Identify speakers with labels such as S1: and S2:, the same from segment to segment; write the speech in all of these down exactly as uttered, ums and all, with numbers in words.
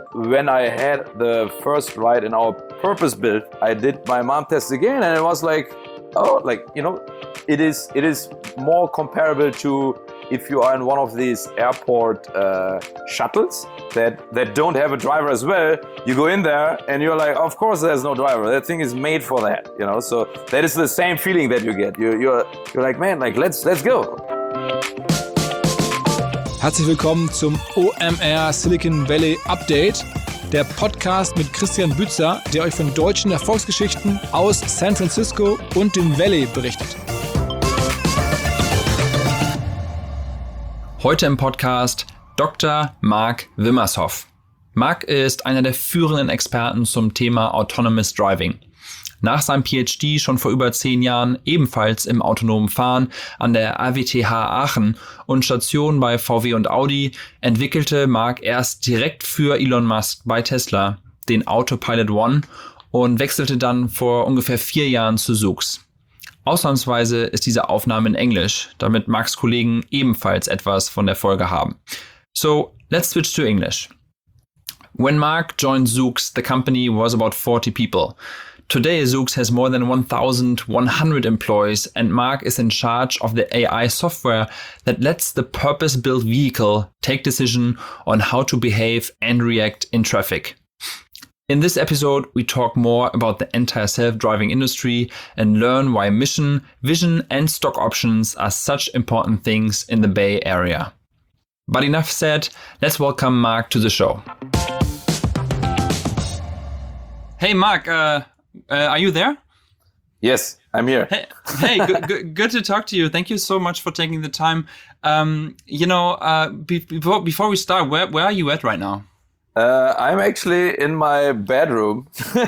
S1: when I had the first ride in our purpose build, I did my mom test again, and it was like, oh, like, you know, it is it is more comparable to if you are in one of these airport uh, shuttles that, that don't have a driver as well. You go in there and you're like, of course there's no driver. That thing is made for that, you know. So that is the same feeling that you get. You, you're you're like, man, like let's let's go.
S2: Herzlich willkommen zum O M R Silicon Valley Update, der Podcast mit Christian Bützer, der euch von deutschen Erfolgsgeschichten aus San Francisco und dem Valley berichtet.
S3: Heute im Podcast Doktor Mark Wimmershoff. Mark ist einer der führenden Experten zum Thema Autonomous Driving. Nach seinem P H D schon vor über zehn Jahren ebenfalls im autonomen Fahren an der A W T H Aachen und Stationen bei V W und Audi entwickelte Mark erst direkt für Elon Musk bei Tesla den Autopilot One und wechselte dann vor ungefähr vier Jahren zu Zoox. Ausnahmsweise ist diese Aufnahme in Englisch, damit Marks Kollegen ebenfalls etwas von der Folge haben. So, let's switch to English. When Mark joined Zoox, the company was about forty people. Today, Zoox has more than one thousand one hundred employees, and Mark is in charge of the A I software that lets the purpose-built vehicle take decision on how to behave and react in traffic. In this episode, we talk more about the entire self-driving industry and learn why mission, vision, and stock options are such important things in the Bay Area. But enough said, let's welcome Mark to the show. Hey, Mark, uh, uh, are you there?
S1: Yes, I'm here.
S3: Hey, hey good, good, good to talk to you. Thank you so much for taking the time. Um, you know, uh, be- before, before we start, where, where are you at right now?
S1: Uh, I'm actually in my bedroom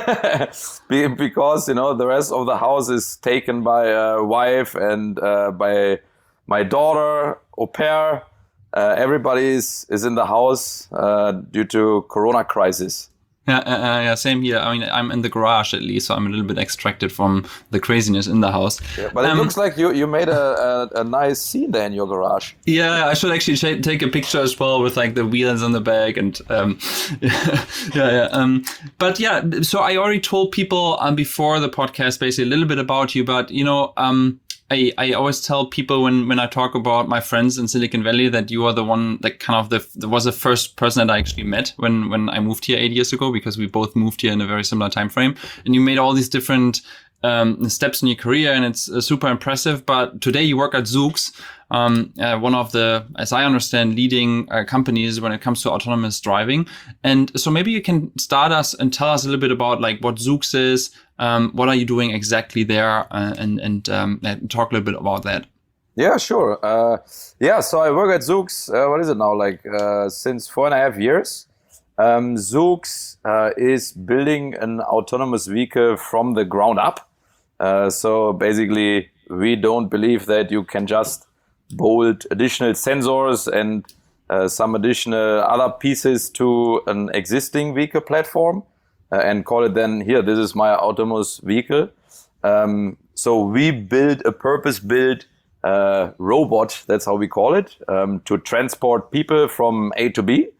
S1: because, you know, the rest of the house is taken by a wife and uh, by my daughter, au pair. Uh, everybody is, is in the house uh, due to Corona crisis.
S3: Yeah, uh, yeah, same here. I mean, I'm in the garage at least, so I'm a little bit extracted from the craziness in the house.
S1: Yeah, but it um, looks like you, you made a, a, a nice scene there in your garage.
S3: Yeah, I should actually sh- take a picture as well with like the wheels on the back and um, yeah, yeah. yeah. Um, but yeah, so I already told people um, before the podcast basically a little bit about you, but you know, um, I, I always tell people when, when I talk about my friends in Silicon Valley that you are the one that kind of the, the was the first person that I actually met when, when I moved here eight years ago, because we both moved here in a very similar time frame. And you made all these different um, steps in your career, and it's uh, super impressive. But today you work at Zoox, um, uh, one of the, as I understand, leading uh, companies when it comes to autonomous driving. And so maybe you can start us and tell us a little bit about like what Zoox is. Um, what are you doing exactly there, uh, and and um, talk a little bit about that.
S1: Yeah, sure. Uh, yeah, so I work at Zoox. Uh, what is it now? Like uh, since four and a half years. Um, Zoox uh, is building an autonomous vehicle from the ground up. Uh, so basically, we don't believe that you can just bolt additional sensors and uh, some additional other pieces to an existing vehicle platform. Uh, and call it then, here, this is my autonomous vehicle. Um, so we build a purpose-built uh, robot, that's how we call it, um, to transport people from A to B.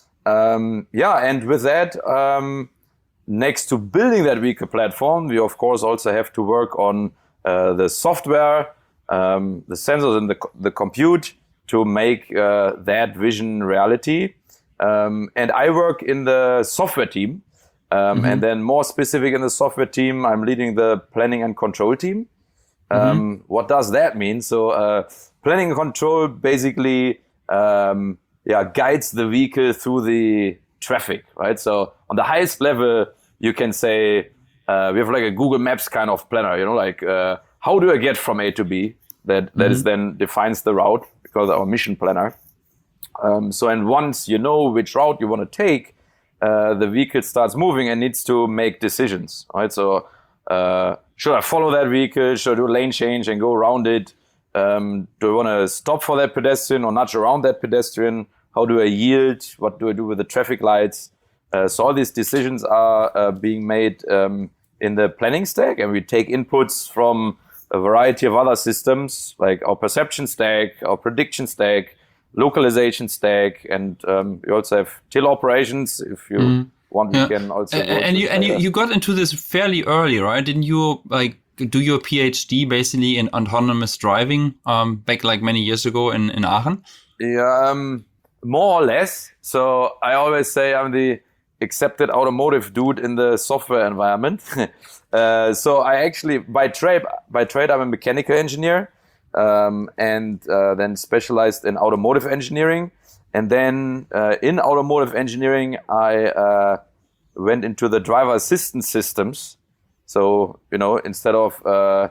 S1: Um, yeah, and with that, um, next to building that vehicle platform, we of course also have to work on uh, the software, um, the sensors and the, the compute to make uh, that vision reality. Um, and I work in the software team. Um, mm-hmm. And then more specific in the software team, I'm leading the planning and control team. Um, mm-hmm. What does that mean? So uh, planning and control basically um, yeah, guides the vehicle through the traffic, right? So on the highest level, you can say uh, we have like a Google Maps kind of planner, you know, like uh, how do I get from A to B? That, that mm-hmm. is then defines the route because our mission planner. Um, so and once you know which route you want to take, Uh, the vehicle starts moving and needs to make decisions, right? So, uh, should I follow that vehicle? Should I do a lane change and go around it? Um, do I want to stop for that pedestrian or nudge around that pedestrian? How do I yield? What do I do with the traffic lights? Uh, so all these decisions are uh, being made um, in the planning stack, and we take inputs from a variety of other systems, like our perception stack, our prediction stack, localization stack, and um, you also have till operations. If you mm. want,
S3: yeah.
S1: you can also.
S3: And, and you and you, you got into this fairly early, right? Didn't you like do your PhD basically in autonomous driving um, back like many years ago in in Aachen?
S1: Yeah, um, more or less. So I always say I'm the accepted automotive dude in the software environment. uh, so I actually, by trade, by trade, I'm a mechanical engineer, um, and uh, then specialized in automotive engineering. And then uh, in automotive engineering, I uh, went into the driver assistance systems. So, you know, instead of uh,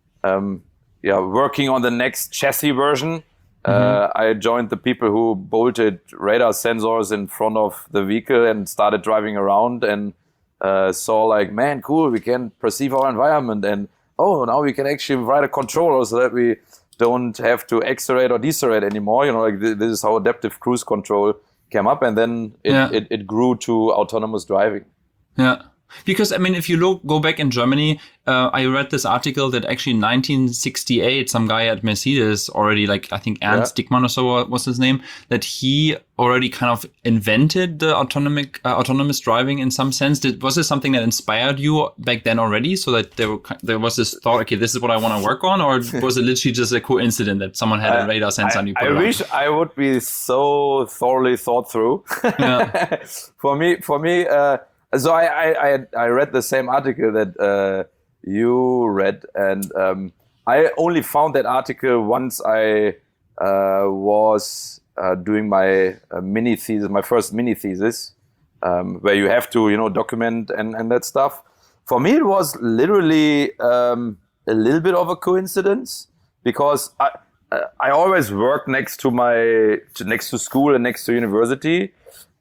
S1: um, yeah, working on the next chassis version, Uh, mm-hmm. I joined the people who bolted radar sensors in front of the vehicle and started driving around and uh, saw like, man, cool, we can perceive our environment. And oh, now we can actually write a controller so that we don't have to accelerate or decelerate anymore. You know, like th- this is how adaptive cruise control came up. And then it,
S3: yeah.
S1: it, it grew to autonomous driving.
S3: Yeah. Because, I mean, if you look, go back in Germany, uh, I read this article that actually in nineteen sixty-eight, some guy at Mercedes already, like, I think Ernst yeah. Dickmann or so was his name, that he already kind of invented the autonomic, uh, autonomous driving in some sense. Did, was this something that inspired you back then already? So that there, were, there was this thought, okay, this is what I want to work on? Or was it literally just a coincidence that someone had a radar sensor
S1: I,
S3: and you put
S1: I
S3: it on?
S1: wish I would be so thoroughly thought through. Yeah. for me, for me, uh, So I, I I read the same article that uh, you read, and um, I only found that article once I uh, was uh, doing my uh, mini thesis, my first mini thesis, um, where you have to, you know, document and, and that stuff. For me, it was literally um, a little bit of a coincidence because I I always worked next to my next to school and next to university.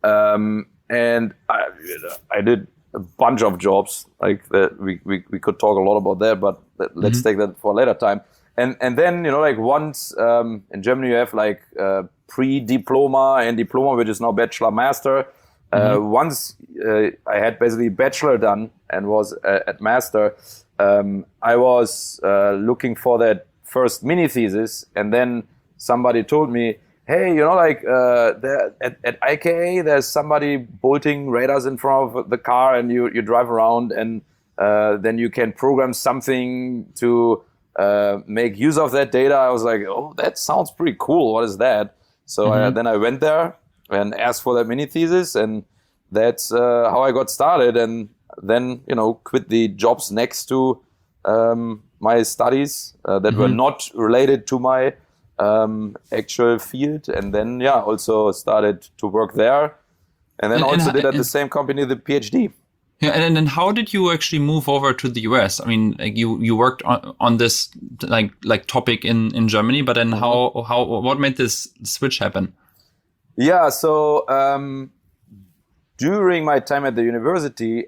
S1: Um, And I, I did a bunch of jobs like that. We, we, we could talk a lot about that, but let's mm-hmm. take that for a later time. And and then, you know, like once um, in Germany you have like uh, pre-diploma and diploma, which is now bachelor master. Mm-hmm. Uh, once uh, I had basically bachelor done and was uh, at master, um, I was uh, looking for that first mini thesis, and then somebody told me, hey, you know, like uh, there, at, at I K A, there's somebody bolting radars in front of the car, and you, you drive around, and uh, then you can program something to uh, make use of that data. I was like, oh, that sounds pretty cool. What is that? So mm-hmm. I, then I went there and asked for that mini thesis, and that's uh, how I got started. And then, you know, quit the jobs next to um, my studies uh, that mm-hmm. were not related to my Um, actual field, and then yeah, also started to work there, and then and, also and, did at and, the same company the PhD.
S3: Yeah, and then how did you actually move over to the U S? I mean, like you you worked on, on this like like topic in, in Germany, but then how how what made this switch happen?
S1: Yeah, so um, during my time at the university,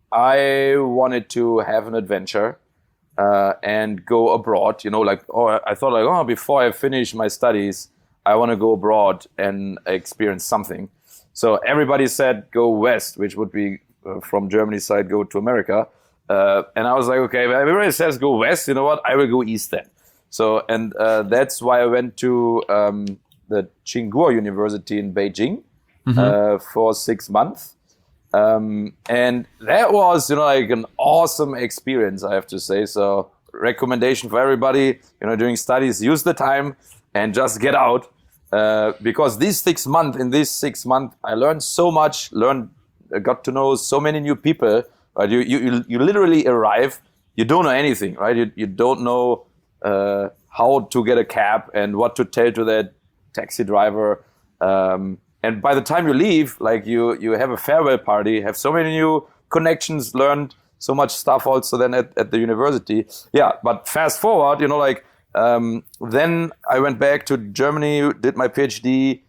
S1: I wanted to have an adventure. Uh, and go abroad, you know, like, oh, I thought like, oh, before I finish my studies, I want to go abroad and experience something. So everybody said, go west, which would be uh, from Germany's side, go to America. Uh, and I was like, okay, everybody says go west, you know what? I will go east then. So, and uh, that's why I went to um, the Tsinghua University in Beijing mm-hmm. uh, for six months. Um, and that was, you know, like an awesome experience, I have to say. So recommendation for everybody, you know, doing studies, use the time and just get out. Uh, because these six months, in these six months, I learned so much, learned, got to know so many new people, right? You, you, you literally arrive, you don't know anything, right? You, you don't know, uh, how to get a cab and what to tell to that taxi driver. Um, And by the time you leave, like you, you have a farewell party, have so many new connections, learned so much stuff also then at, at the university. Yeah, but fast forward, you know, like um, then I went back to Germany, did my PhD,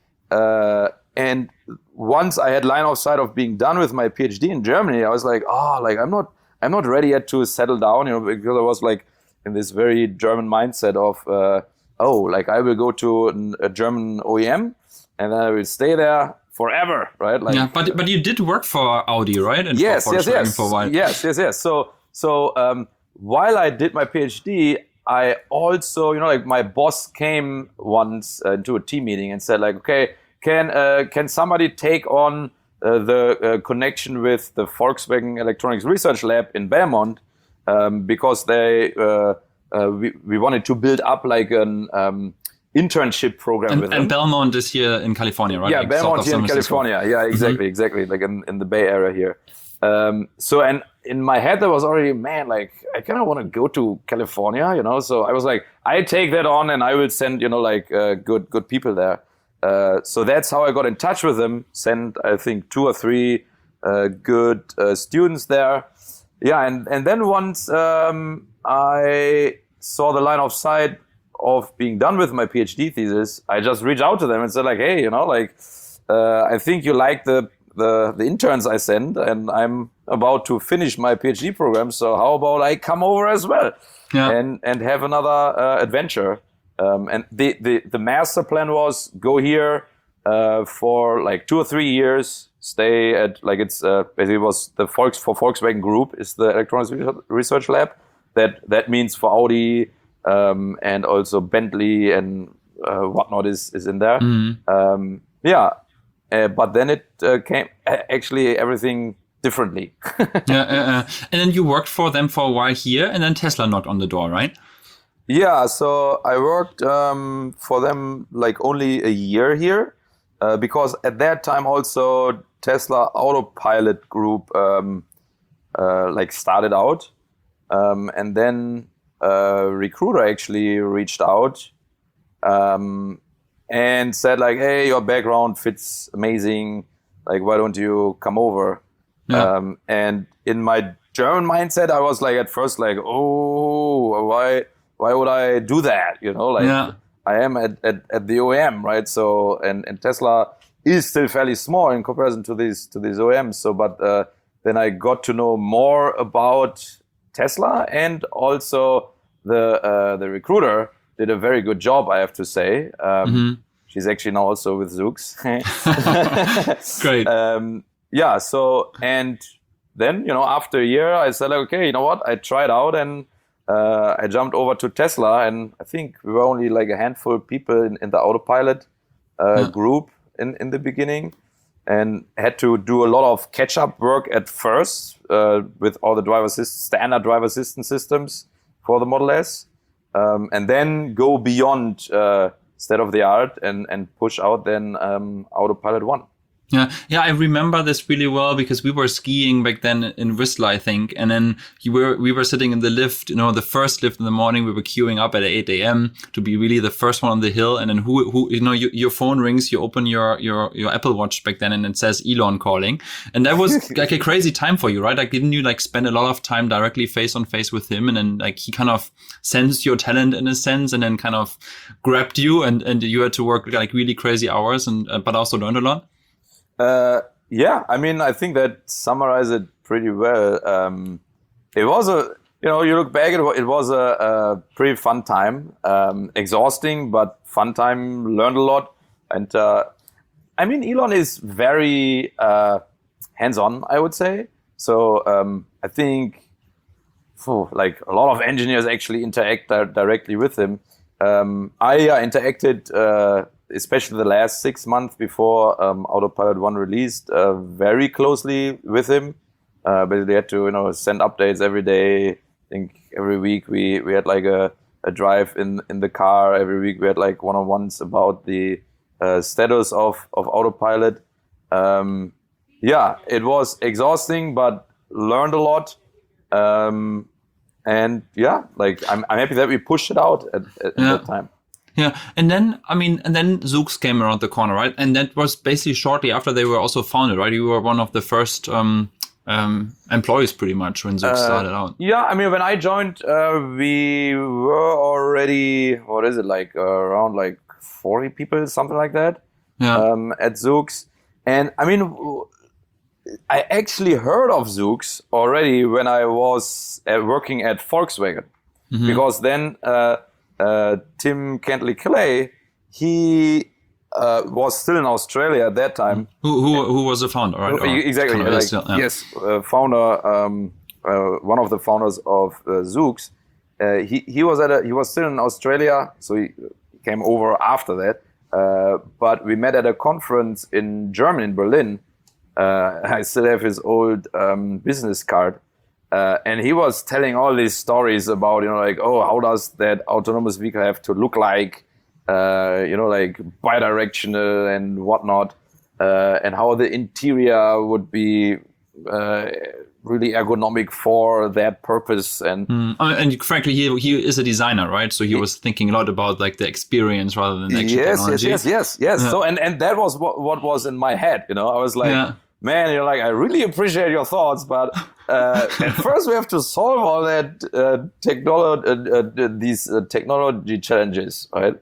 S1: uh, and once I had line of sight of being done with my PhD in Germany, I was like, oh, like I'm not, I'm not ready yet to settle down, you know, because I was like in this very German mindset of, uh, oh, like I will go to an, a German O E M. And then I will stay there forever, right? Like,
S3: yeah, but but you did work for Audi, right? And
S1: yes,
S3: for
S1: yes, yes.
S3: For a while.
S1: Yes, yes, yes. So so um, while I did my PhD, I also, you know, like my boss came once uh, to a team meeting and said like, okay, can uh, can somebody take on uh, the uh, connection with the Volkswagen Electronics Research Lab in Belmont, um, because they uh, uh, we, we wanted to build up like an um, internship program
S3: and,
S1: with
S3: and
S1: them.
S3: Belmont is here in California, right?
S1: Yeah,
S3: like
S1: Belmont here in California. Yeah, exactly, mm-hmm. exactly. Like in, in the Bay Area here. Um, so, and in my head, there was already, man, like, I kind of want to go to California, you know? So I was like, I take that on and I will send, you know, like, uh, good, good people there. Uh, so that's how I got in touch with them. Sent, I think, two or three, uh, good, uh, students there. Yeah. And, and then once, um, I saw the line of sight of being done with my PhD thesis, I just reached out to them and said like, hey, you know, like, uh, I think you like the, the the interns I send, and I'm about to finish my PhD program. So how about I come over as well, yeah. and and have another uh, adventure? Um, and the, the the master plan was go here uh, for like two or three years, stay at like it's uh, basically was the Volks for Volkswagen Group is the Electronics Research Lab. That that means for Audi um, and also Bentley and uh, whatnot is is in there. Mm-hmm. Um, yeah. Uh, but then it uh, came actually everything differently.
S3: yeah, uh, uh, and then you worked for them for a while here, and then Tesla knocked on the door, right?
S1: Yeah, so I worked um, for them like only a year here, uh, because at that time also Tesla Autopilot Group um, uh, like started out, um, and then a recruiter actually reached out. Um, And said like, hey, your background fits amazing. Like, why don't you come over? Yeah. Um, and in my German mindset, I was like, at first, like, oh, why, why would I do that? You know, like, yeah. I am at, at, at the O E M, right? So, and, and Tesla is still fairly small in comparison to these to these O E Ms. So, but uh, then I got to know more about Tesla, and also the uh, the recruiter did a very good job, I have to say. Um, mm-hmm. She's actually now also with Zoox.
S3: Great.
S1: Um, yeah. So, and then, you know, after a year, I said, like, okay, you know what? I tried out and uh, I jumped over to Tesla. And I think we were only like a handful of people in, in the Autopilot uh, yeah. group in, in the beginning, and had to do a lot of catch-up work at first uh, with all the driver assist, standard driver assistance systems for the Model S. Um, and then go beyond uh, state of the art and, and push out then um, Autopilot One.
S3: Yeah, yeah, I remember this really well because we were skiing back then in Whistler, I think, and then you were we were sitting in the lift, you know, the first lift in the morning. We were queuing up at eight a.m. to be really the first one on the hill, and then who who you know you, your phone rings, you open your your your Apple Watch back then, and it says Elon calling, and that was like a crazy time for you, right? Like, didn't you like spend a lot of time directly face on face with him, and then like he kind of sensed your talent in a sense, and then kind of grabbed you, and and you had to work like really crazy hours, and uh, but also learned a lot.
S1: Uh, yeah, I mean, I think that summarizes it pretty well. Um, it was a, you know, you look back, it, it was a, a pretty fun time, um, exhausting, but fun time, learned a lot. And, uh, I mean, Elon is very, uh, hands-on, I would say. So, um, I think, oh, like a lot of engineers actually interact di- directly with him. Um, I uh, interacted, uh, especially the last six months before um, Autopilot One released, uh, very closely with him. Uh, basically, had to you know send updates every day. I think every week we, we had like a, a drive in, in the car. Every week we had like one-on-ones about the uh, status of, of Autopilot. Um, yeah, it was exhausting, but learned a lot. Um, and yeah, like I'm I'm happy that we pushed it out at, at
S3: yeah.
S1: that time.
S3: Yeah, and then, I mean, and then Zoox came around the corner, right? And that was basically shortly after they were also founded, right? You were one of the first um, um, employees pretty much when Zoox uh, started out.
S1: Yeah, I mean, when I joined, uh, we were already, what is it, like uh, around like forty people, something like that, yeah. um, at Zoox. And I mean, I actually heard of Zoox already when I was uh, working at Volkswagen, mm-hmm. because then... Uh, Uh, Tim Kentley-Clay, he uh, was still in Australia at that time.
S3: Who who, who was the founder, right?
S1: Or exactly. Kind of like, still, yeah. Yes, uh, founder, um, uh, one of the founders of uh, Zoox. uh, he he was at a, he was still in Australia, so he came over after that. Uh, but we met at a conference in Germany, in Berlin. Uh, I still have his old um, business card. Uh, and he was telling all these stories about, you know, like, oh, how does that autonomous vehicle have to look like, uh, you know, like bidirectional and whatnot, uh, and how the interior would be uh, really ergonomic for that purpose. And
S3: mm. and frankly, he he is a designer, right? So he was thinking a lot about like the experience rather than actual
S1: yes,
S3: technology.
S1: yes, yes, yes, yes.
S3: Yeah.
S1: So and and that was what what was in my head. You know, I was like,
S3: yeah.
S1: man, you're like, I really appreciate your thoughts, but uh, at first we have to solve all that uh, technology, uh, uh, these uh, technology challenges, right?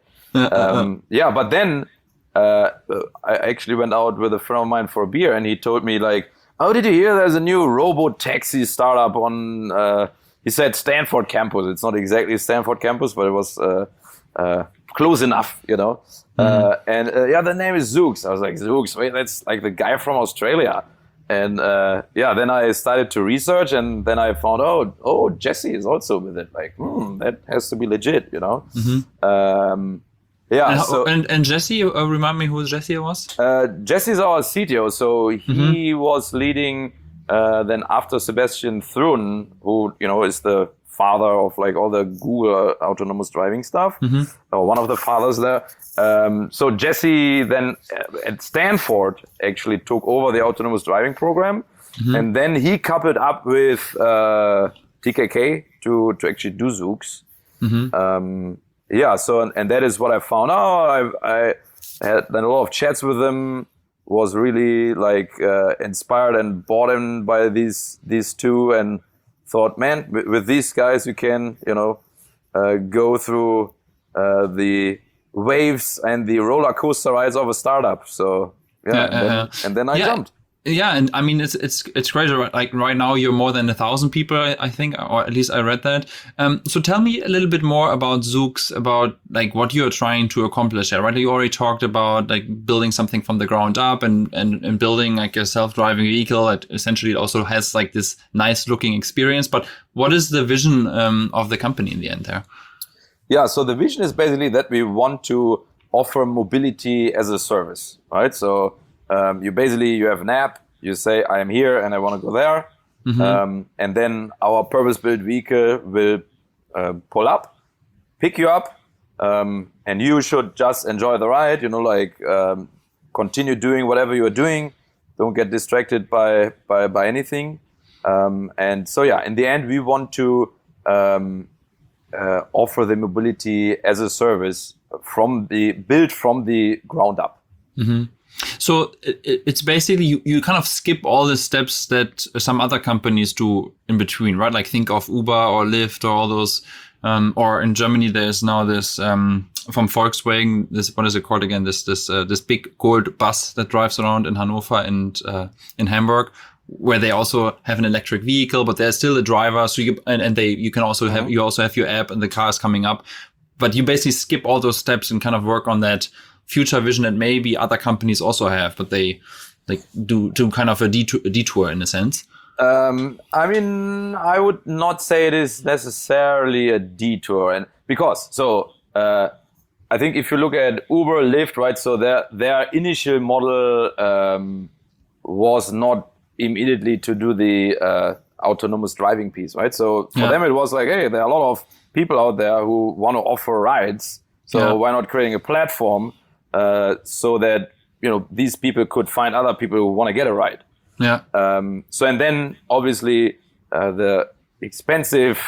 S1: um, yeah, but then uh, I actually went out with a friend of mine for a beer, and he told me like, oh, did you hear there's a new robo-taxi startup on, uh, he said Stanford campus. It's not exactly Stanford campus, but it was uh, uh, close enough, you know. Mm-hmm. Uh, and uh, yeah, the name is Zoox. I was like, Zoox, wait, that's like the guy from Australia. And uh, yeah, then I started to research, and then I found out, oh, Jesse is also with it. Like, hmm, that has to be legit, you know. Mm-hmm. Um, yeah.
S3: And,
S1: so,
S3: and, and Jesse, uh, remind me who Jesse was?
S1: Uh, Jesse's our C T O. So he mm-hmm. was leading uh, then after Sebastian Thrun, who, you know, is the father of like all the Google autonomous driving stuff, mm-hmm. or one of the fathers there. Um, so Jesse then at Stanford actually took over the autonomous driving program, mm-hmm. and then he coupled up with uh, T K K to to actually do Zoox. Mm-hmm. Um, yeah, so and, and that is what I found out. I, I had then a lot of chats with them. Was really like uh, inspired and bought in by these these two, and thought, man, with, with these guys you can, you know, uh, go through uh, the waves and the roller coaster rides of a startup. So yeah,
S3: yeah
S1: and, then,
S3: uh,
S1: and then I
S3: yeah.
S1: jumped.
S3: Yeah, and I mean it's it's it's crazy. Like right now, you're more than a thousand people, I, I think, or at least I read that. Um, so tell me a little bit more about Zoox, about like what you're trying to accomplish there. Right, you already talked about like building something from the ground up and and, and building like a self-driving vehicle that essentially also has like this nice-looking experience. But what is the vision um, of the company in the end there?
S1: Yeah, so the vision is basically that we want to offer mobility as a service, right? So Um, you basically, you have an app, you say, I am here and I want to go there. Mm-hmm. Um, and then our purpose-built vehicle will uh, pull up, pick you up, um, and you should just enjoy the ride, you know, like um, continue doing whatever you are doing. Don't get distracted by, by, by anything. Um, and so, yeah, in the end, we want to um, uh, offer the mobility as a service from the built from the ground up.
S3: Mm-hmm. So it's basically you, you kind of skip all the steps that some other companies do in between, right? Like think of Uber or Lyft or all those. Um, or in Germany, there's now this um, from Volkswagen. This what is it called again? This this uh, this big gold bus that drives around in Hanover and uh, in Hamburg, where they also have an electric vehicle, but there's still a driver. So you and, and they you can also have mm-hmm. you also have your app and the car is coming up, but you basically skip all those steps and kind of work on that future vision that maybe other companies also have, but they like do do kind of a detour, a detour in a sense.
S1: Um, I mean, I would not say it is necessarily a detour, and because so uh, I think if you look at Uber, Lyft, right? So their their initial model um, was not immediately to do the uh, autonomous driving piece, right? So for yeah. them, it was like, hey, there are a lot of people out there who want to offer rides, so yeah. why not creating a platform uh, so that you know these people could find other people who want to get a ride.
S3: Yeah.
S1: Um, so, and then obviously uh, the expensive,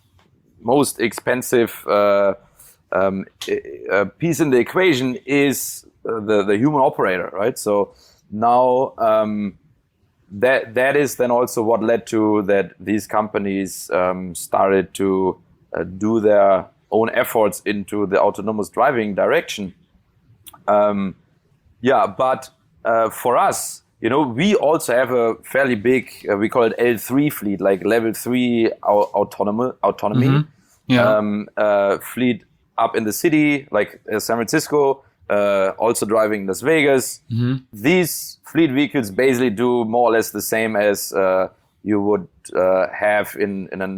S1: most expensive uh, um, uh, piece in the equation is uh, the the human operator, right? So now um, that that is then also what led to that these companies um, started to uh, do their own efforts into the autonomous driving direction. Um, yeah, but uh, for us. You know, we also have a fairly big, uh, we call it L three fleet, like level three au- autonomy, autonomy
S3: mm-hmm. yeah.
S1: um, uh, fleet up in the city, like uh, San Francisco, uh, also driving Las Vegas. Mm-hmm. These fleet vehicles basically do more or less the same as uh, you would uh, have in, in an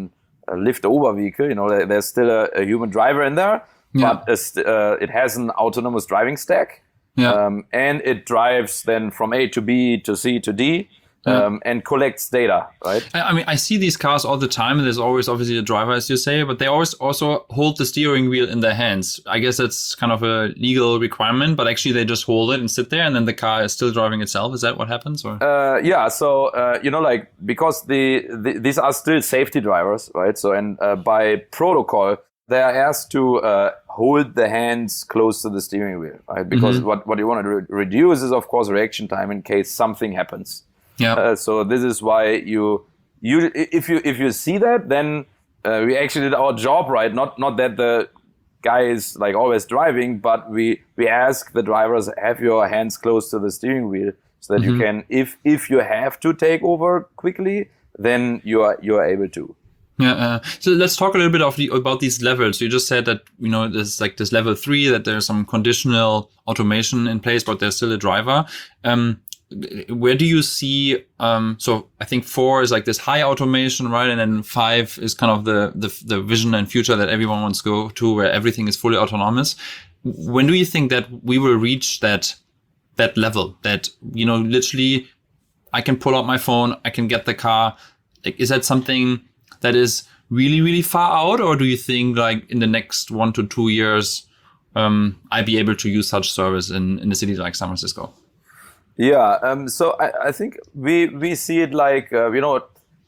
S1: a lift-over vehicle. You know, there, there's still a, a human driver in there,
S3: Yeah.
S1: but it's, uh, it has an autonomous driving stack.
S3: Yeah.
S1: Um, and it drives then from A to B to C to D. Um, and collects data, right?
S3: I, I mean, I see these cars all the time, and there's always obviously a driver, as you say, but they always also hold the steering wheel in their hands. I guess that's kind of a legal requirement, but actually they just hold it and sit there, and then the car is still driving itself. Is that what happens? Or
S1: uh, yeah, so uh, you know, like because the, the these are still safety drivers, right? So and uh, by protocol, they are asked to uh, hold the hands close to the steering wheel, right? Because mm-hmm. what what you want to re- reduce is, of course, reaction time in case something happens.
S3: Yeah.
S1: Uh, so this is why you you if you if you see that, then uh, we actually did our job right. Not not that the guy is like always driving, but we we ask the drivers, have your hands close to the steering wheel so that mm-hmm. you can, if if you have to take over quickly, then you are you are able to.
S3: Yeah. Uh, so let's talk a little bit of the, about these levels. You just said that, you know, there's like this level three, that there's some conditional automation in place, but there's still a driver. Um, Where do you see, um, so I think four is like this high automation, right? And then five is kind of the, the, the vision and future that everyone wants to go to, where everything is fully autonomous. When do you think that we will reach that, that level that, you know, literally I can pull out my phone, I can get the car? Like, is that something that is really, really far out? Or do you think like in the next one to two years, um, I'd be able to use such service in, in a city like San Francisco?
S1: Yeah, um, so I, I think we we see it like, uh, you know,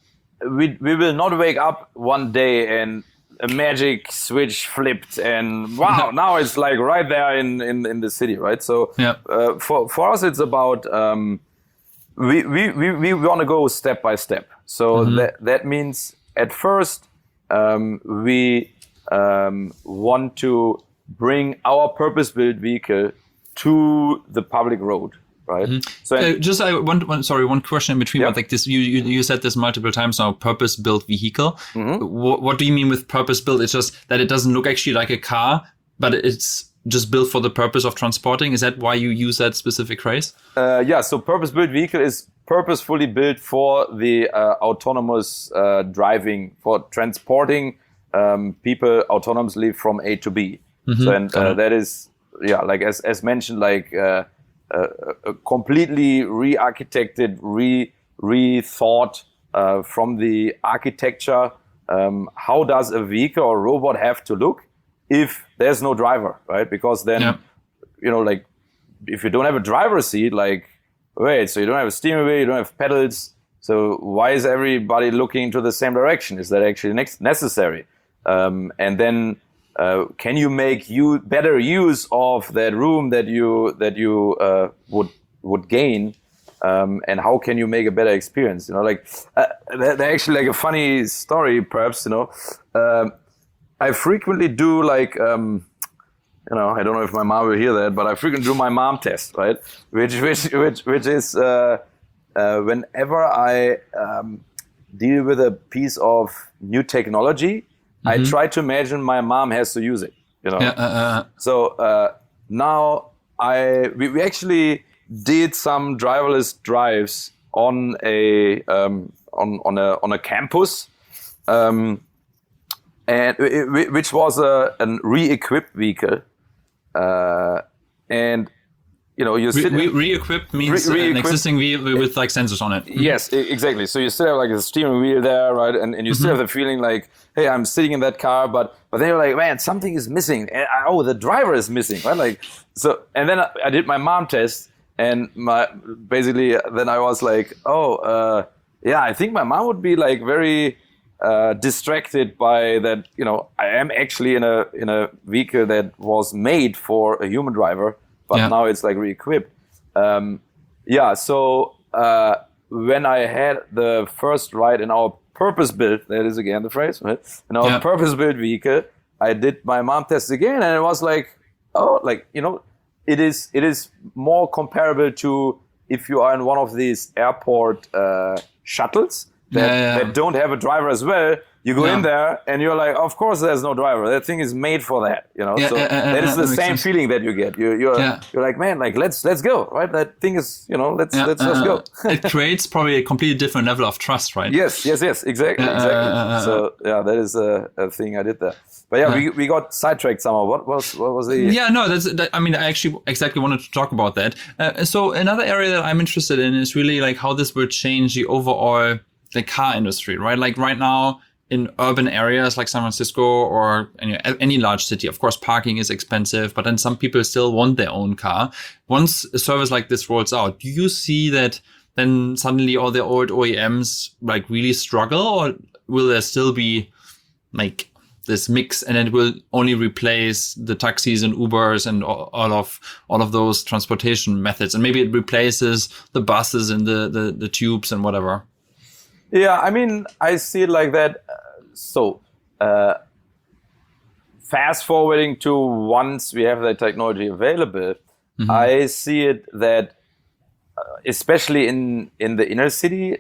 S1: we we will not wake up one day and a magic switch flipped and wow, now it's like right there in, in, in the city, right? So
S3: yeah.
S1: uh, for, for us, it's about, um, we, we, we, we want to go step by step. So mm-hmm. that, that means at first um, we um, want to bring our purpose-built vehicle to the public road. Right.
S3: Mm-hmm. So uh, just I one, one sorry one question in between.
S1: Yeah.
S3: But like this, you, you you said this multiple times now. Purpose-built vehicle.
S1: Mm-hmm.
S3: What, what do you mean with purpose-built? It's just that it doesn't look actually like a car, but it's just built for the purpose of transporting. Is that why you use that specific phrase?
S1: Uh, yeah. So purpose-built vehicle is purposefully built for the uh, autonomous uh, driving, for transporting um, people autonomously from A to B. Mm-hmm. So and uh, that is yeah, like as as mentioned, like. Uh, Uh, a completely re-architected, re rethought uh, from the architecture. Um, how does a vehicle or robot have to look if there's no driver, right? Because then, yeah. you know, like if you don't have a driver's seat, like wait, so you don't have a steering wheel, you don't have pedals. So why is everybody looking to the same direction? Is that actually next necessary? Um, and then. Uh, can you make you better use of that room that you that you uh, would would gain, um, and how can you make a better experience? You know, like uh, they're actually like a funny story, perhaps. You know, uh, I frequently do like um, you know I don't know if my mom will hear that, but I frequently do my mom test, right? Which which which which is uh, uh, whenever I um, deal with a piece of new technology. Mm-hmm. I try to imagine my mom has to use it, you know.
S3: Yeah, uh, uh.
S1: So uh, now I we, we actually did some driverless drives on a um, on on a on a campus, um, and it, which was a an re-equipped vehicle, uh, and. You know, you sit
S3: re- re-equipped means re- an existing vehicle with like sensors on it.
S1: Yes, exactly. So you still have like a steering wheel there, right? And, and you still mm-hmm. have the feeling like, hey, I'm sitting in that car, but but then you're like, man, something is missing. And, oh, the driver is missing, right? Like so. And then I, I did my mom test, and my basically then I was like, oh, uh, yeah, I think my mom would be like very uh, distracted by that. You know, I am actually in a in a vehicle that was made for a human driver. But yeah. now it's like re-equipped. Um, yeah, so uh, when I had the first ride in our purpose-built, that is again the phrase, right? In our yeah. purpose-built vehicle, I did my mom test again, and it was like, oh, like, you know, it is it is more comparable to if you are in one of these airport uh, shuttles that,
S3: yeah, yeah.
S1: that don't have a driver as well. you go
S3: Yeah.
S1: in there and you're like, of course there's no driver. That thing is made for that, you know.
S3: Yeah,
S1: so
S3: uh, uh,
S1: that
S3: uh,
S1: is the
S3: that makes
S1: same
S3: sense.
S1: feeling that you get. You, you're
S3: Yeah.
S1: you're like, man, like let's let's go, right? That thing is, you know, let's
S3: Yeah,
S1: let's just
S3: uh,
S1: go.
S3: It creates probably a completely different level of trust, right?
S1: Yes, yes, yes, exactly,
S3: Uh,
S1: exactly.
S3: uh, uh,
S1: so yeah, that is a, a thing I did there. But yeah,
S3: Uh.
S1: we we got sidetracked somehow. What was what was the?
S3: Yeah, no, that's. That, I mean, I actually exactly wanted to talk about that. Uh, so another area that I'm interested in is really like how this will change the overall the car industry, right? Like right now in urban areas like San Francisco or any, any large city, of course, parking is expensive, but then some people still want their own car. Once a service like this rolls out, do you see that then suddenly all the old O E Ms like really struggle, or will there still be like this mix and it will only replace the taxis and Ubers and all all of all of those transportation methods, and maybe it replaces the buses and the the, the tubes and whatever?
S1: Yeah, I mean, I see it like that. Uh, So, uh, fast forwarding to once we have that technology available,
S3: Mm-hmm.
S1: I see it that, uh, especially in, in the inner city,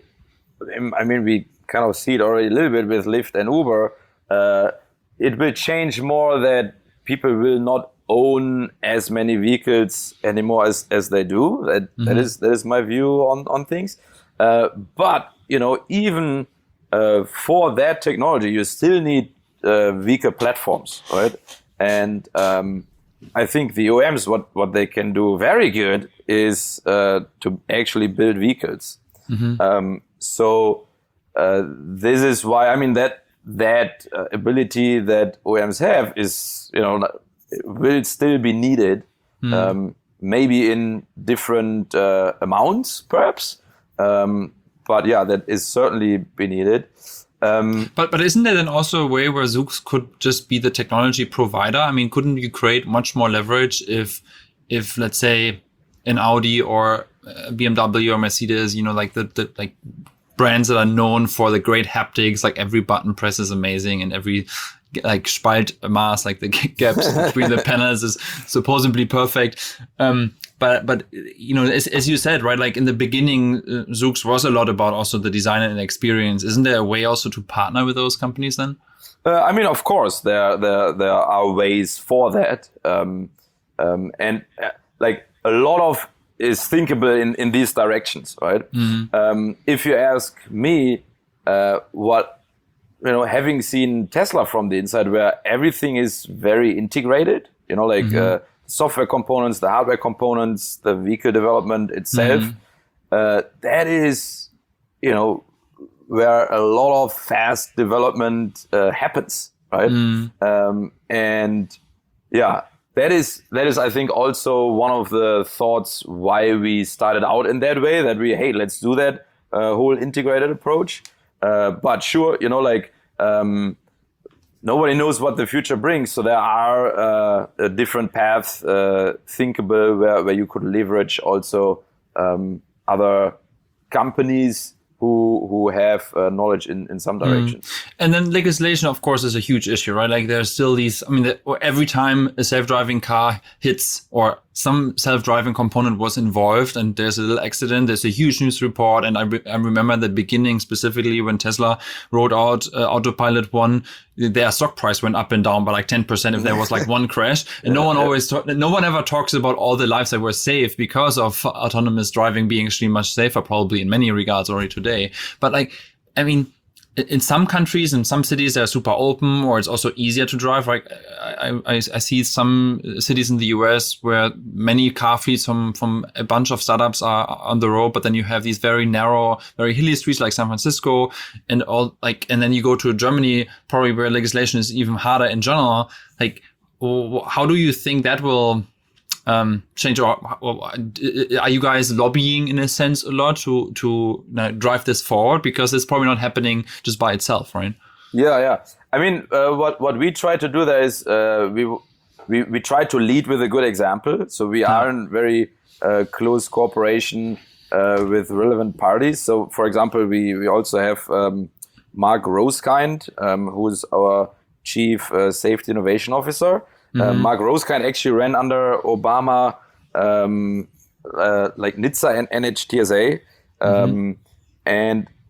S1: I mean, we kind of see it already a little bit with Lyft and Uber. Uh, it will change more that people will not own as many vehicles anymore as, as they do. That
S3: Mm-hmm.
S1: that is that is my view on on things. Uh, but you know, even uh, for that technology, you still need uh, vehicle platforms, right? And um, I think the O E Ms, what what they can do very good is uh, to actually build vehicles.
S3: Mm-hmm.
S1: Um, so uh, this is why I mean that that uh, ability that O E Ms have is, you know, will still be needed,
S3: Mm.
S1: um, maybe in different uh, amounts, perhaps. Um, but yeah, that is certainly be needed. Um,
S3: But but isn't there then also a way where Zoox could just be the technology provider? I mean, couldn't you create much more leverage if if let's say an Audi or a B M W or Mercedes, you know, like the, the like brands that are known for the great haptics, like every button press is amazing and every like Spaltmaß, like the gaps between the panels is supposedly perfect. Um, but but you know, as, as you said, right, like in the beginning, uh, Zoox was a lot about also the design and experience. Isn't there a way also to partner with those companies then?
S1: Uh, I mean, of course, there there there are ways for that, um, um, and uh, like a lot of is thinkable in, in these directions, right?
S3: Mm-hmm.
S1: Um, if you ask me, uh, what you know, having seen Tesla from the inside, where everything is very integrated, you know, like
S3: Mm-hmm.
S1: uh, software components, the hardware components, the vehicle development itself,
S3: Mm-hmm.
S1: uh, that is, you know, where a lot of fast development uh, happens, right?
S3: Mm.
S1: Um, and yeah, that is that is I think also one of the thoughts why we started out in that way. That we hey, let's do that uh, whole integrated approach. Uh, but sure, you know, like um, nobody knows what the future brings, so there are uh, a different paths uh, thinkable where where you could leverage also um, other companies who who have uh, knowledge in, in some direction.
S3: Mm. And then legislation, of course, is a huge issue, right? Like there's still these, I mean, the, every time a self-driving car hits or some self-driving component was involved and there's a little accident, there's a huge news report. And I, re- I remember the beginning specifically when Tesla rolled out uh, Autopilot one, their stock price went up and down by like ten percent if there was like one crash. And no one always, talk, no one ever talks about all the lives that were saved because of autonomous driving being actually much safer, probably in many regards already today. But like, I mean, in some countries, in some cities, they're super open, or it's also easier to drive. Like I, I, I see some cities in the U S where many car fleets from, from a bunch of startups are on the road, but then you have these very narrow, very hilly streets like San Francisco, and all like, and then you go to Germany, probably where legislation is even harder in general. Like, how do you think that will Um, change, or, or are you guys lobbying in a sense a lot to to uh, drive this forward, because it's probably not happening just by itself, right?
S1: Yeah, yeah. I mean, uh, what what we try to do there is uh, we we we try to lead with a good example. So we
S3: Yeah.
S1: are in very uh, close cooperation uh, with relevant parties. So, for example, we we also have um, Mark Rosekind, um, who is our Chief uh, Safety Innovation Officer. Uh, Mark Rosekind actually ran under Obama, um, uh, like NHTSA, N H T S A, um, mm-hmm. and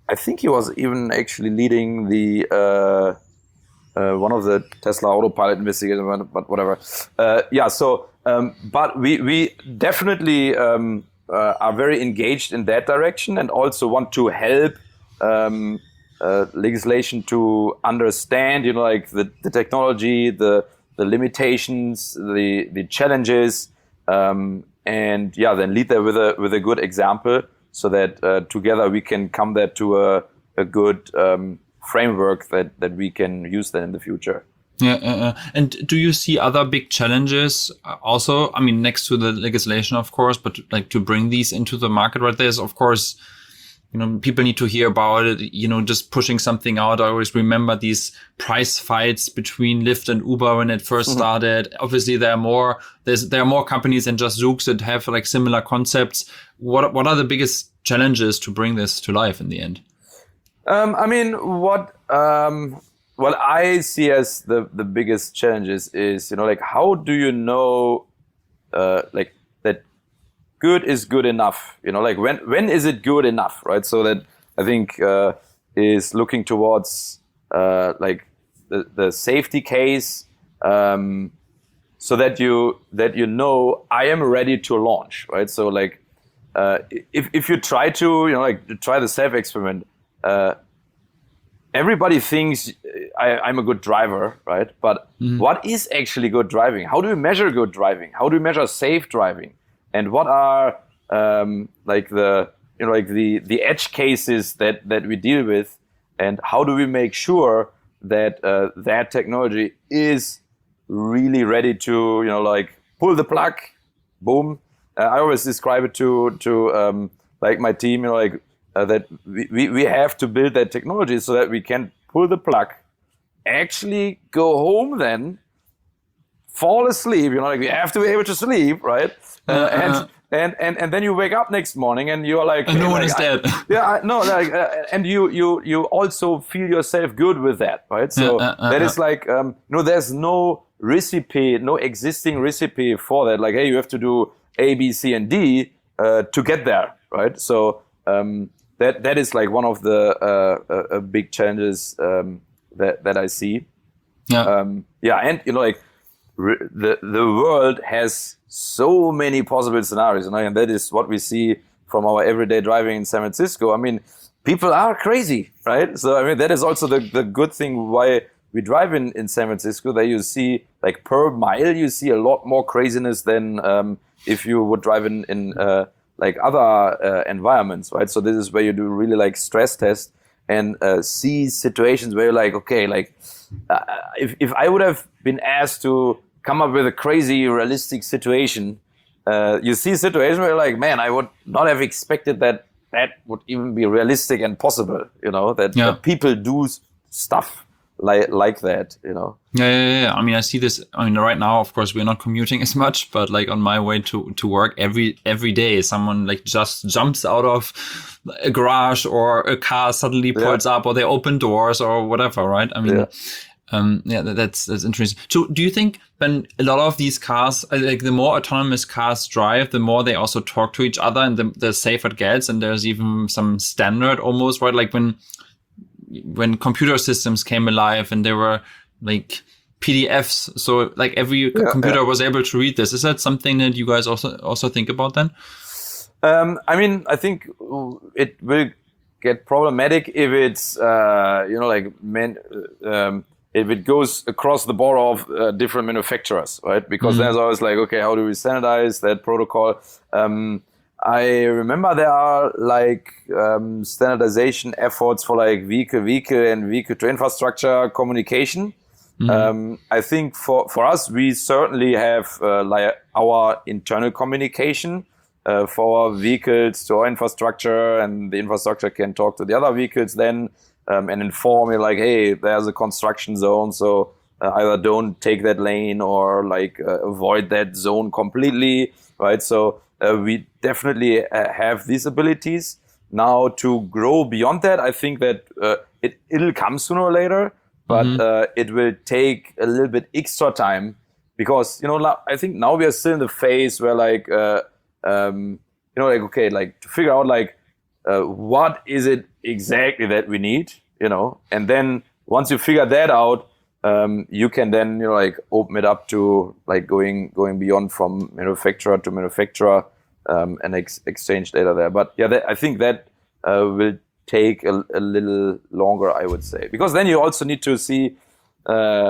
S1: I think he was even actually leading the uh, uh, one of the Tesla autopilot investigators, but whatever. Uh, yeah. So, um, but we we definitely um, uh, are very engaged in that direction, and also want to help um, uh, legislation to understand, you know, like the, the technology, the the limitations, the the challenges, um, and yeah, then lead there with a with a good example, so that uh, together we can come there to a a good um, framework that that we can use then in the future.
S3: Yeah, uh, and do you see other big challenges also? I mean, next to the legislation, of course, but like to bring these into the market, right? There's, of course, you know, people need to hear about it, you know, just pushing something out. I always remember these price fights between Lyft and Uber when it first mm-hmm. started. Obviously, there are more, there's, there are more companies than just Zoox that have like similar concepts. What, what are the biggest challenges to bring this to life in the end?
S1: Um, I mean, what, um, what I see as the, the biggest challenges is, you know, like, how do you know, uh, like, that good is good enough? You know, like, when when is it good enough, right? So that, I think, uh, is looking towards, uh, like, the, the safety case, um, so that you, that you know, I am ready to launch, right? So, like, uh, if, if you try to, you know, like, try the self-experiment, uh, everybody thinks I, I'm a good driver, right? But mm-hmm. what is actually good driving? How do we measure good driving? How do we measure safe driving? And what are um, like the you know like the the edge cases that that we deal with? And how do we make sure that uh, that technology is really ready to you know like pull the plug, boom? Uh, I always describe it to to um, like my team, you know, like. Uh, that we, we have to build that technology so that we can pull the plug, actually go home then, fall asleep, you know, like we have to be able to sleep, right? Uh, uh, and, uh, and and and then you wake up next morning and you're like,
S3: and no
S1: hey,
S3: one
S1: like,
S3: is dead.
S1: I, yeah, I, no, like, uh, and you you you also feel yourself good with that, right? So
S3: uh, uh,
S1: that
S3: uh,
S1: is like, um, you know, there's no recipe, no existing recipe for that. Like, hey, you have to do A, B, C, and D uh, to get there, right? So. Um, That that is like one of the uh, uh, big challenges um, that that I see.
S3: Yeah,
S1: um, yeah, and you know, like re- the the world has so many possible scenarios, you know, and that is what we see from our everyday driving in San Francisco. I mean, people are crazy, right? So I mean, that is also the the good thing why we drive in in San Francisco. That you see, like per mile, you see a lot more craziness than um, if you would drive in in. Uh, like other uh, environments, right? So this is where you do really like stress test and uh, see situations where you're like, okay, like uh, if, if I would have been asked to come up with a crazy realistic situation, uh, you see a situation where you're like, man, I would not have expected that that would even be realistic and possible, you know, that,
S3: yeah.
S1: that people do stuff like like that, you know.
S3: Yeah, yeah, yeah. I mean, I see this. I mean, right now, of course, we're not commuting as much, but like on my way to to work, every every day, someone like just jumps out of a garage or a car suddenly pulls yeah. up, or they open doors or whatever, right? I mean, yeah, um, yeah that, that's that's interesting. So, do you think when a lot of these cars, like the more autonomous cars drive, the more they also talk to each other, and the, the safer it gets, and there's even some standard almost, right? Like when. when computer systems came alive and there were like P D Fs, so like every yeah, computer yeah. was able to read this. Is that something that you guys also also think about then?
S1: Um, I mean, I think it will get problematic if it's uh, you know like man, um, if it goes across the border of uh, different manufacturers, right? Because mm-hmm. there's always like, okay, how do we standardize that protocol? Um, I remember there are like um, standardization efforts for like vehicle-vehicle and vehicle-to-infrastructure communication. Mm-hmm. Um, I think for, for us, we certainly have uh, like our internal communication uh, for our vehicles to our infrastructure, and the infrastructure can talk to the other vehicles then um, and inform you like, hey, there's a construction zone, so uh, either don't take that lane or like uh, avoid that zone completely, right? So Uh, we definitely uh, have these abilities. Now to grow beyond that, I think that uh, it, it'll come sooner or later, but mm-hmm. uh, it will take a little bit extra time because, you know, I think now we are still in the phase where like, uh, um, you know, like, okay, like to figure out like uh, what is it exactly that we need, you know, and then once you figure that out, um, you can then, you know, like open it up to like going going beyond from manufacturer to manufacturer um, and ex- exchange data there. But yeah, that, I think that uh, will take a, a little longer, I would say, because then you also need to see, uh,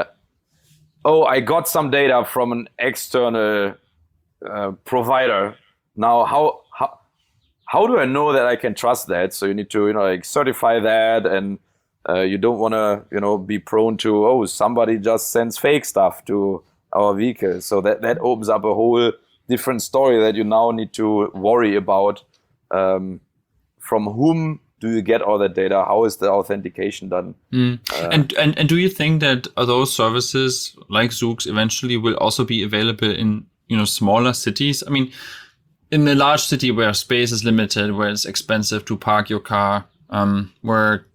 S1: oh, I got some data from an external uh, provider. Now, how how how do I know that I can trust that? So you need to, you know, like certify that, and uh, you don't want to, you know, be prone to, oh, somebody just sends fake stuff to our vehicle. So that that opens up a whole different story that you now need to worry about. Um, from whom do you get all that data? How is the authentication done?
S3: Mm.
S1: Uh,
S3: and, and and do you think that those services like Zoox eventually will also be available in, you know, smaller cities? I mean, in a large city where space is limited, where it's expensive to park your car, um, where,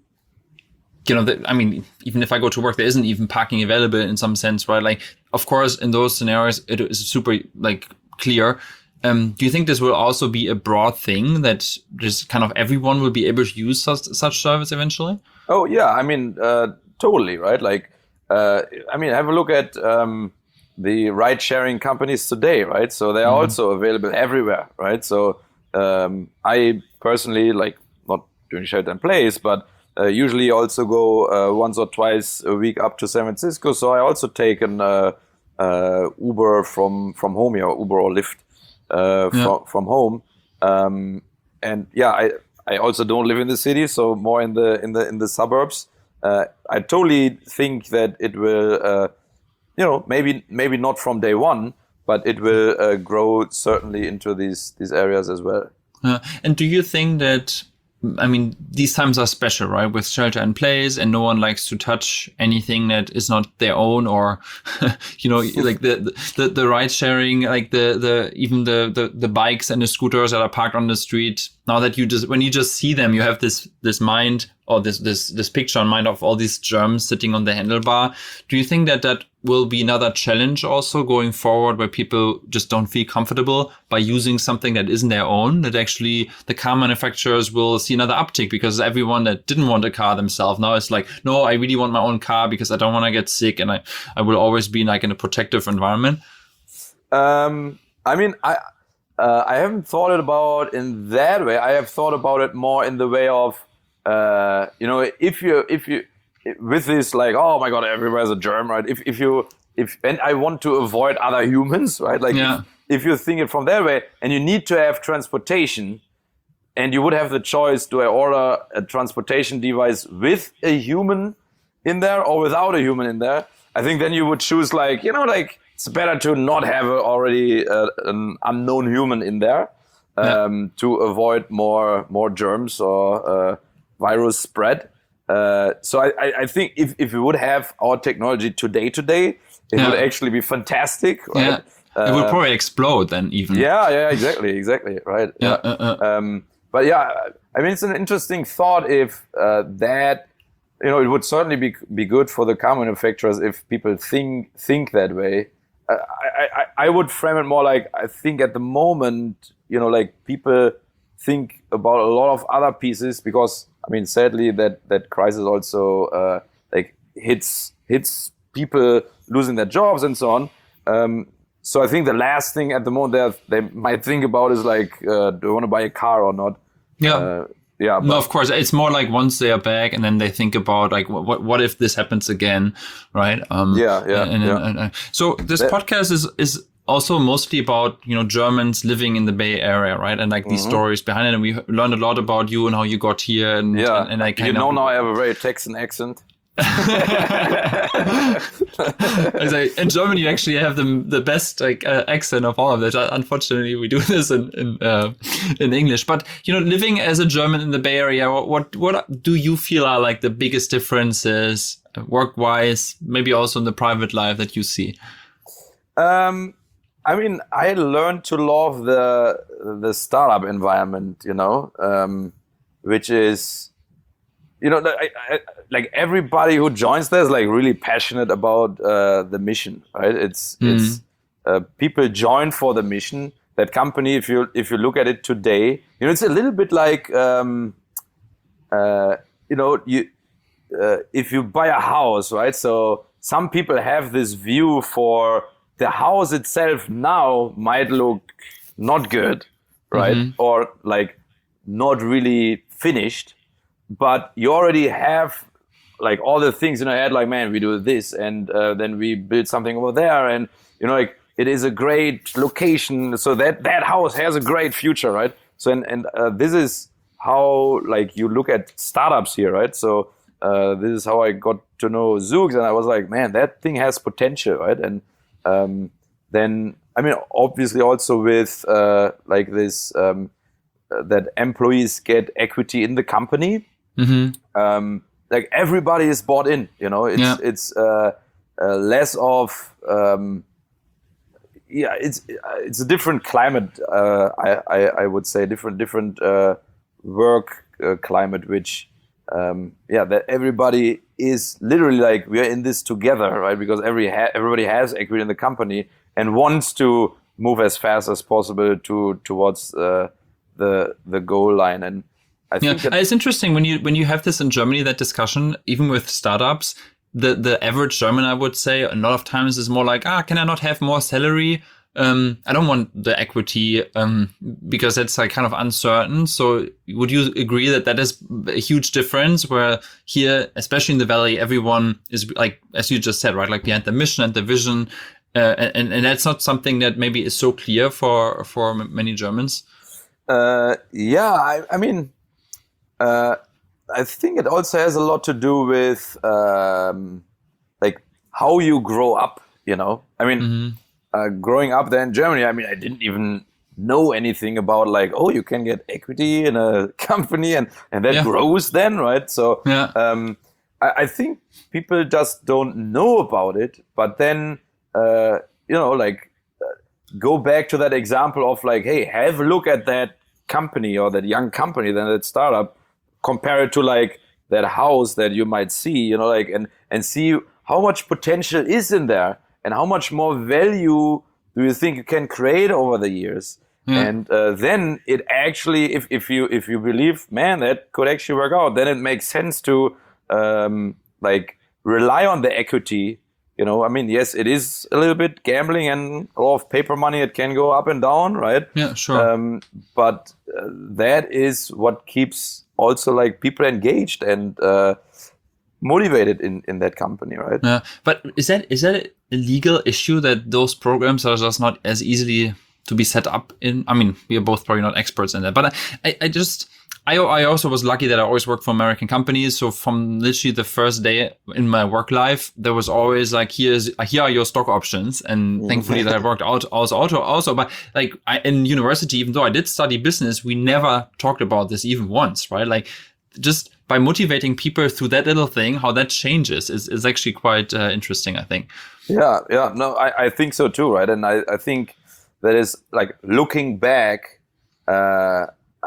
S3: you know, the, I mean, even if I go to work, there isn't even parking available in some sense, right? Like, of course, in those scenarios, it is super like clear. Um, do you think this will also be a broad thing that just kind of everyone will be able to use such, such service eventually?
S1: Oh yeah, I mean, uh, totally, right? Like, uh, I mean, have a look at um, the ride-sharing companies today, right? So they are mm-hmm. also available everywhere, right? So um, I personally, like, not doing shelter in place, but uh, usually also go uh, once or twice a week up to San Francisco. So I also take an uh, uh, Uber from from home here, Uber or Lyft. Uh, yeah. from, from home, um, and yeah, I, I also don't live in the city, so more in the in the in the suburbs. Uh, I totally think that it will, uh, you know, maybe maybe not from day one, but it will uh, grow certainly into these these areas as well.
S3: Uh, and do you think that? I mean, these times are special, right? With shelter in place, and no one likes to touch anything that is not their own, or, you know, like the the, the ride sharing, like the the even the, the the bikes and the scooters that are parked on the street. Now that you just when you just see them, you have this this mind or this this this picture in mind of all these germs sitting on the handlebar. Do you think that that will be another challenge also going forward, where people just don't feel comfortable by using something that isn't their own, that actually the car manufacturers will see another uptick because everyone that didn't want a car themselves now is like, no, I really want my own car because I don't want to get sick, and I, I will always be like in a protective environment?
S1: Um, I mean, I uh, I haven't thought it about in that way. I have thought about it more in the way of, uh, you know, if you if you with this, like, oh my god, everywhere's a germ, right? If if you if and I want to avoid other humans, right? Like,
S3: yeah.
S1: if, if you think it from that way, and you need to have transportation, and you would have the choice: do I order a transportation device with a human in there or without a human in there? I think then you would choose, like, you know, like, it's better to not have a, already uh, an unknown human in there um, yeah. to avoid more more germs or uh, virus spread. Uh, so I, I think if, if we would have our technology today today, it
S3: yeah.
S1: would actually be fantastic, right?
S3: Yeah.
S1: Uh,
S3: it would probably explode then even.
S1: Yeah, yeah, exactly, exactly, right.
S3: Yeah.
S1: yeah.
S3: Uh, uh.
S1: Um, but yeah, I mean, it's an interesting thought if uh, that, you know, it would certainly be be good for the car manufacturers if people think think that way. I, I, I would frame it more like, I think at the moment, you know, like, people think about a lot of other pieces because, I mean, sadly, that, that crisis also uh, like hits hits people losing their jobs and so on. Um, so I think the last thing at the moment they might think about is like, uh, do I want to buy a car or not?
S3: Yeah.
S1: Uh, yeah. But,
S3: no, of course. It's more like once they are back, and then they think about like, what what if this happens again, right? Um,
S1: yeah, yeah.
S3: And,
S1: yeah.
S3: And, and, so this
S1: that,
S3: podcast is is. also mostly about, you know, Germans living in the Bay Area, right? And like these mm-hmm. stories behind it. And we learned a lot about you and how you got here. And
S1: yeah,
S3: and, and I kind
S1: you
S3: of
S1: know now I have a very Texan accent.
S3: In Germany, you actually have the the best like uh, accent of all of that. Unfortunately, we do this in in, uh, in English. But you know, living as a German in the Bay Area, what what, what do you feel are like the biggest differences, work wise, maybe also in the private life that you see?
S1: Um. I mean, I learned to love the the startup environment, you know, um, which is, you know, I, I, like everybody who joins there is like really passionate about uh, the mission, right? It's mm-hmm. it's uh, people join for the mission. that company, if you if you look at it today, you know, it's a little bit like, um, uh, you know, you uh, if you buy a house, right? So some people have this view for the house itself now might look not good, right? Mm-hmm. Or like not really finished, but you already have like all the things in your head, like, man, we do this and uh, then we build something over there, and you know, like it is a great location, so that that house has a great future, right? So and and uh, this is how like you look at startups here, right? So uh, this is how I got to know Zoox, and I was like, man, that thing has potential, right? And um, then I mean, obviously also with uh, like this um, uh, that employees get equity in the company. Mm-hmm. Um, like everybody is bought in, you know. It's yeah. it's uh, uh, less of um, yeah. It's it's a different climate. Uh, I, I I would say different different uh, work uh, climate, which um, yeah, that everybody is literally like, we are in this together, right? Because every ha- everybody has equity in the company and wants to move as fast as possible to towards uh, the the goal line. And I think
S3: yeah, it's interesting when you when you have this in Germany, that discussion, even with startups, the the average German, I would say, a lot of times is more like, ah, can I not have more salary? Um, I don't want the equity um, because it's like kind of uncertain. So would you agree that that is a huge difference, where here, especially in the Valley, everyone is like, as you just said, right, like behind the mission and the vision, uh, and and that's not something that maybe is so clear for for many Germans.
S1: Uh, yeah, I, I mean. Uh, I think it also has a lot to do with um, like how you grow up, you know. I mean, mm-hmm. uh, growing up there in Germany, I mean, I didn't even know anything about like, oh, you can get equity in a company and, and that yeah. grows then, right? So yeah. um, I, I think people just don't know about it. But then, uh, you know, like uh, go back to that example of like, hey, have a look at that company or that young company, then that startup. Compare it to like that house that you might see, you know, like, and, and see how much potential is in there and how much more value do you think you can create over the years. Yeah. And uh, then it actually, if, if you if you believe, man, that could actually work out, then it makes sense to um, like rely on the equity. You know, I mean, yes, it is a little bit gambling and a lot of paper money. It can go up and down, right?
S3: Yeah, sure.
S1: Um, but uh, that is what keeps also like people engaged and uh, motivated in, in that company, right?
S3: Yeah, but is that is that a legal issue that those programs are just not as easily to be set up in? I mean, we are both probably not experts in that, but I, I just I I also was lucky that I always worked for American companies. So from literally the first day in my work life, there was always like, here's here are your stock options, and thankfully that I worked out also also also. But like I, in university, even though I did study business, we never talked about this even once, right? Like just by motivating people through that little thing, how that changes is is actually quite uh, interesting, I think.
S1: Yeah, yeah, no, I, I think so too, right? And I, I think that is like looking back. Uh,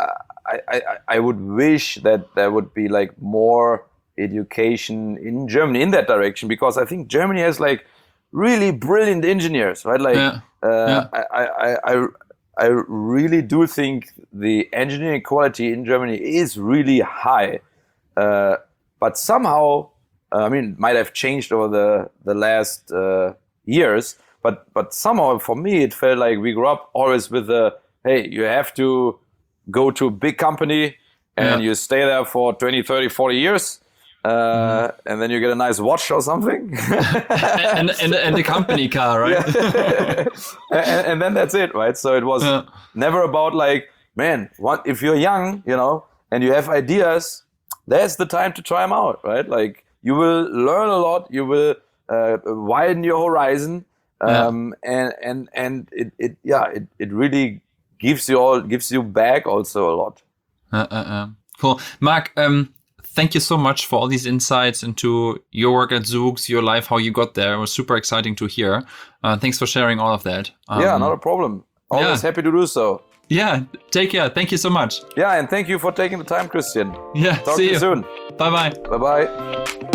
S1: I, I, I would wish that there would be like more education in Germany in that direction, because I think Germany has like really brilliant engineers, right? Like
S3: yeah.
S1: Uh,
S3: yeah.
S1: I, I, I, I really do think the engineering quality in Germany is really high. Uh, but somehow, uh, I mean, might have changed over the, the last uh, years, but, but somehow for me, it felt like we grew up always with the, hey, you have to go to a big company and yeah. you stay there for twenty, thirty, forty years. Uh, mm. And then you get a nice watch or something.
S3: and, and, and the company car, right?
S1: Yeah. and, and then that's it, right? So it was yeah. never about like, man, what if you're young, you know, and you have ideas, there's the time to try them out, right? Like you will learn a lot, you will uh, widen your horizon. Um, yeah. and, and, and it, it, yeah, it, it really gives you all, gives you back also a lot.
S3: Uh, uh, uh. Cool. Mark, um, thank you so much for all these insights into your work at Zoox, your life, how you got there. It was super exciting to hear. Uh, thanks for sharing all of that. Um,
S1: yeah, not a problem. Always yeah. happy to do so.
S3: Yeah, take care. Thank you so much.
S1: Yeah, and thank you for taking the time, Christian.
S3: Yeah,
S1: talk
S3: see
S1: to you
S3: you
S1: soon.
S3: Bye-bye.
S1: Bye-bye.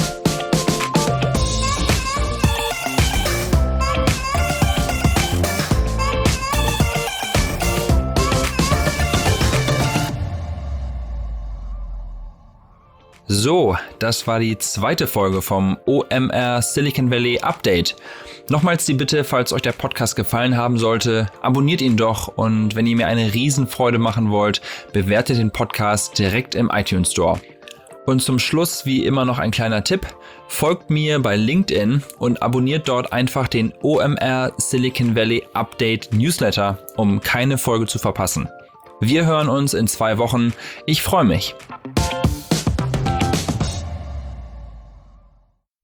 S3: So, das war die zweite Folge vom O M R Silicon Valley Update. Nochmals die Bitte, falls euch der Podcast gefallen haben sollte, abonniert ihn doch und wenn ihr mir eine Riesenfreude machen wollt, bewertet den Podcast direkt im iTunes Store. Und zum Schluss wie immer noch ein kleiner Tipp. Folgt mir bei LinkedIn und abonniert dort einfach den O M R Silicon Valley Update Newsletter, um keine Folge zu verpassen. Wir hören uns in zwei Wochen. Ich freue mich.